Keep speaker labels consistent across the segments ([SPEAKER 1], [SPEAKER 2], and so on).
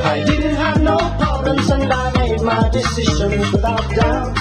[SPEAKER 1] I didn't have no problems and I made my decisions without doubt.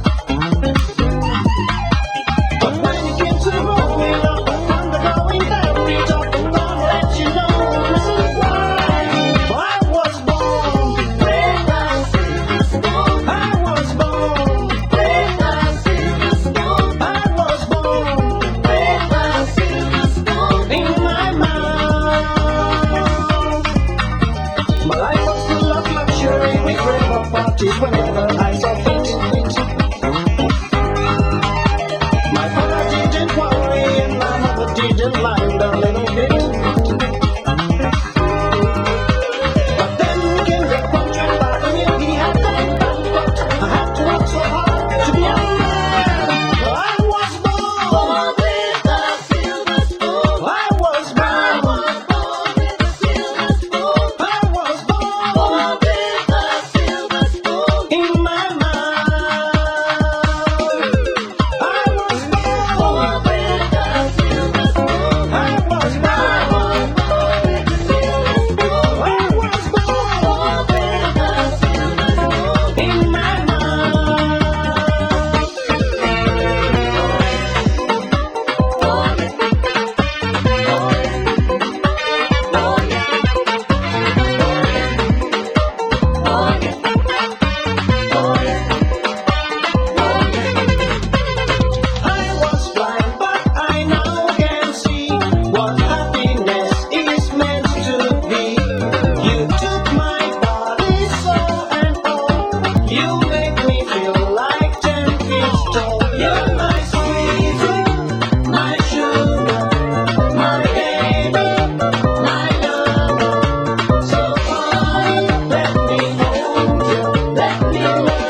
[SPEAKER 1] But when it came to rolling up and the going down, we talked and gonna let you know this is why I was born. When I see the storm, I was born. When I see the storm, I was born. When I see the storm in my mind. My life was full of luxury with rave parties whenever I saw fit. My father didn't worry and my mother didn't mind a little bit. But then came the country back and he had that bad, but I had to work so hard to be a man. I was born with a silver spoon. I was born with a silver spoon. I was born with a silver spoon in my mind. I was born with a silver spoon. I was born with a silver spoon. I was born with a silver spoon in my I was blind, but I now can see what happiness is meant to be. You took my body, soul, and all. You make me feel like 10 feet tall. You're my sweetie, my sugar, my baby, my lover. So honey, let me hold you, let me love you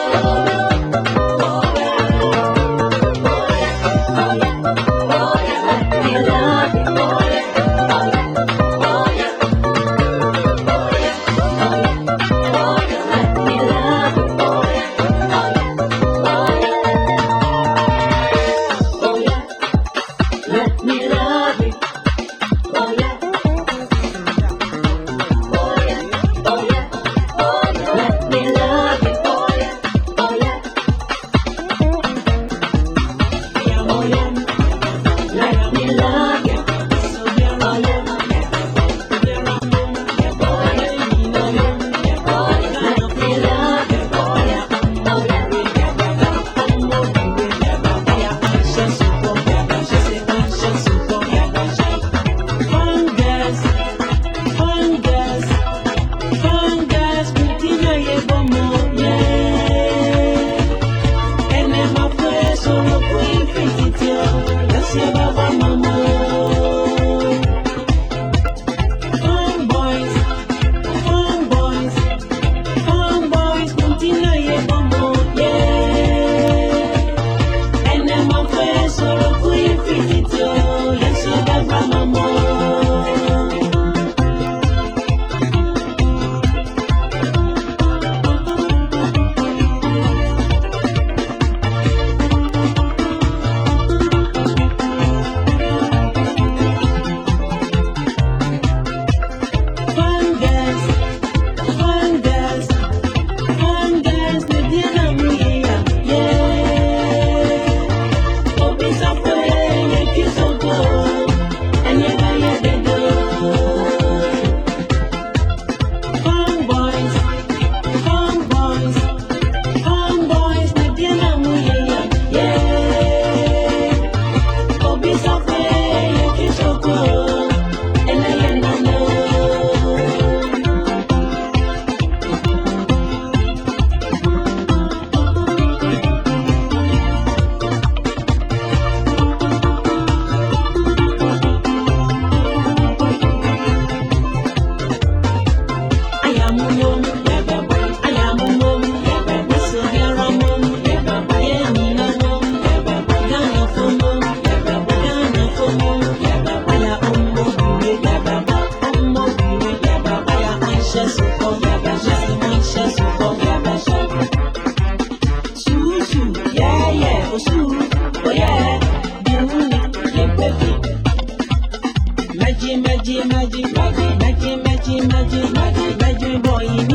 [SPEAKER 2] Magic boy.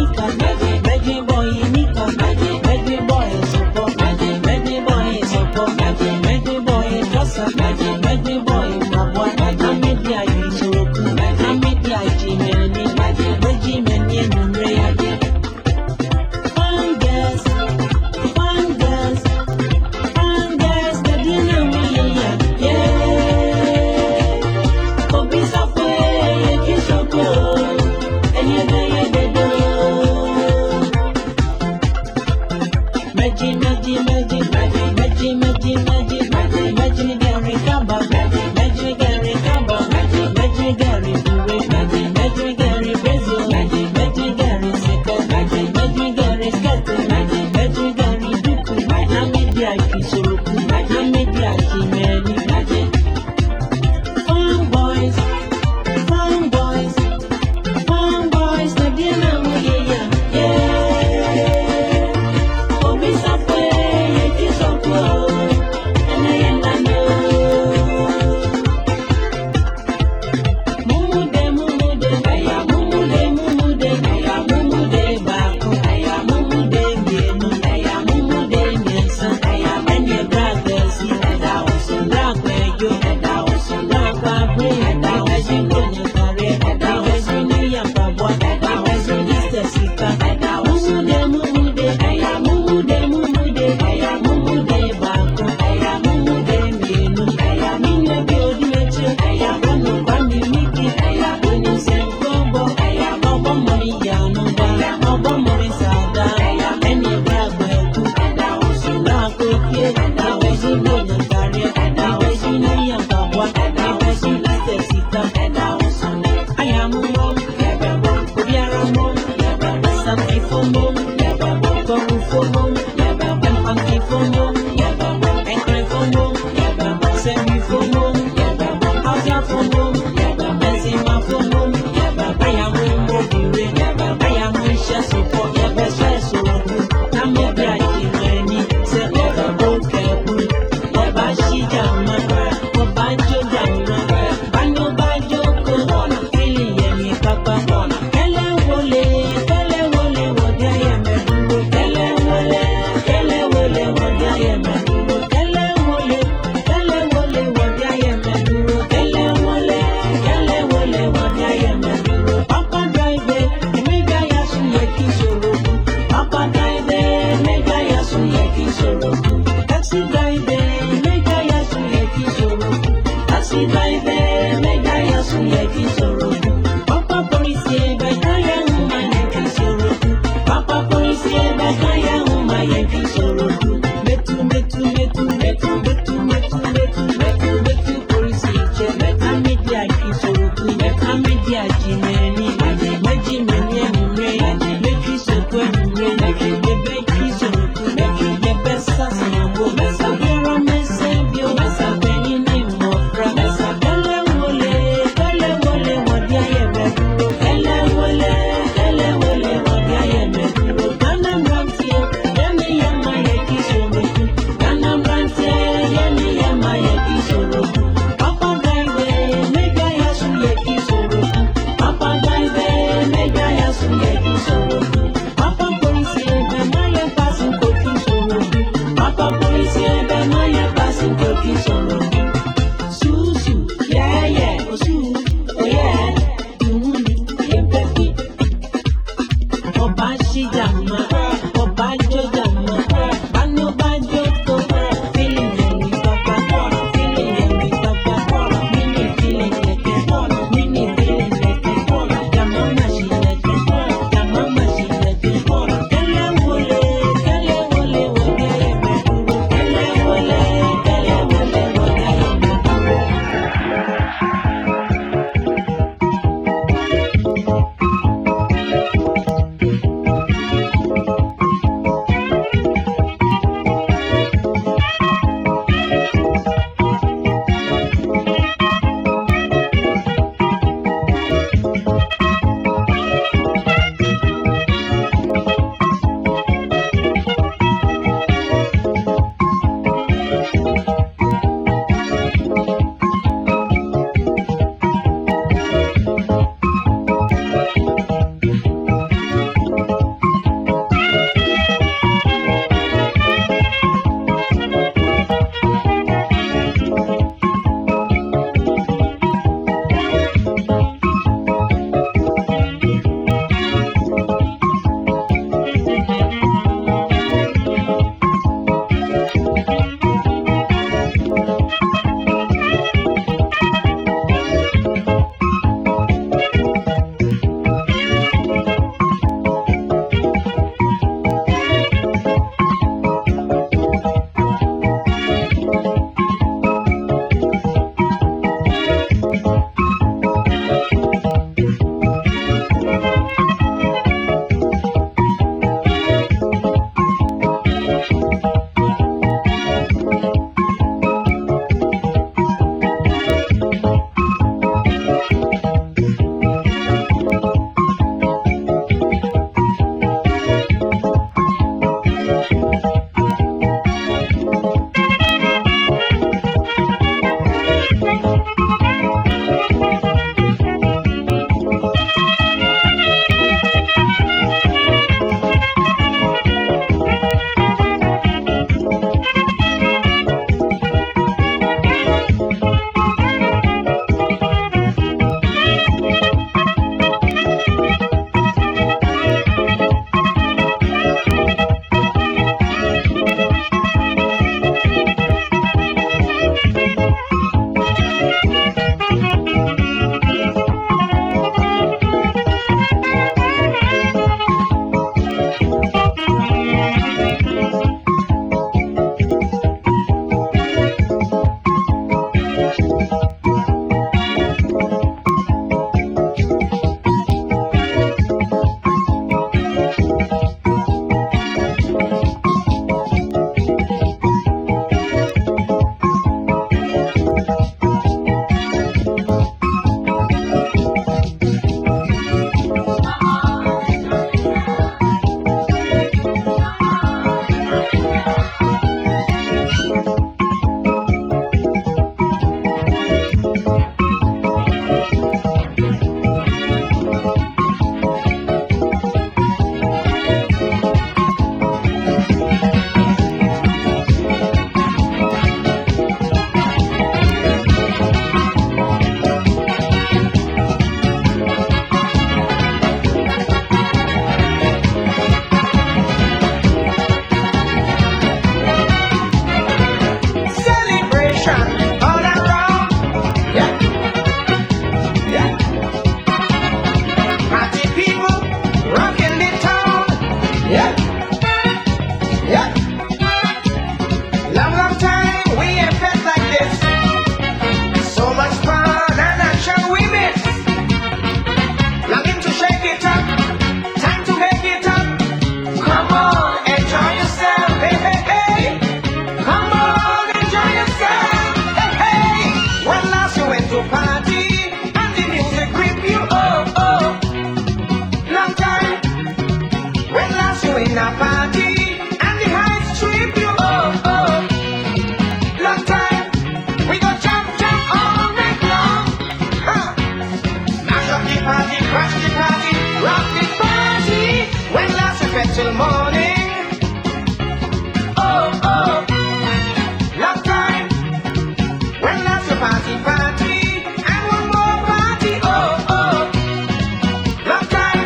[SPEAKER 1] you in a party and the heights trip you. Oh, oh. Long time, we go jump, jump all night long. Mash up the party, crash the party, rock the party. When last we fed till morning. Oh, oh. Long time, when last we party, party. And one more party. Oh, oh. Long time.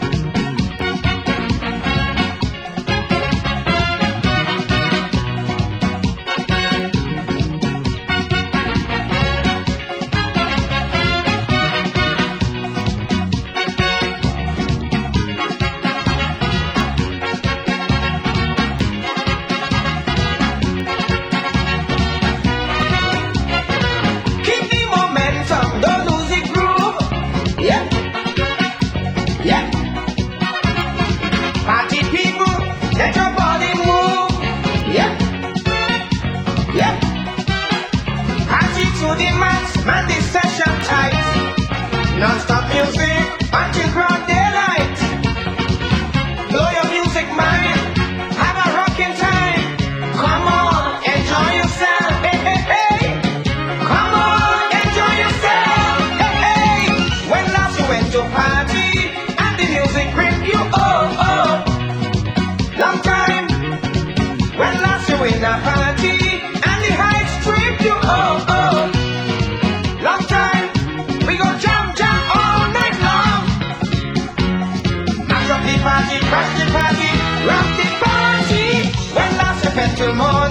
[SPEAKER 1] Keep the momentum, don't lose the groove. Yeah, yeah. Party people, let your body move. Yeah, yeah. Party to the max, man, this session tight. Non-stop music until broad daylight. Blow your music mind, have a rocking time. Come on, enjoy yourself. Hey, hey, hey. Come on, enjoy yourself. Hey, hey. When last you went to party and the music grip you. Oh, oh. Long time. When last you in a party and the heights trip you. Oh, oh. Long time. We go jump, jump all night long. Mash up the party, crash the party, rock the party. When last you fed till morning.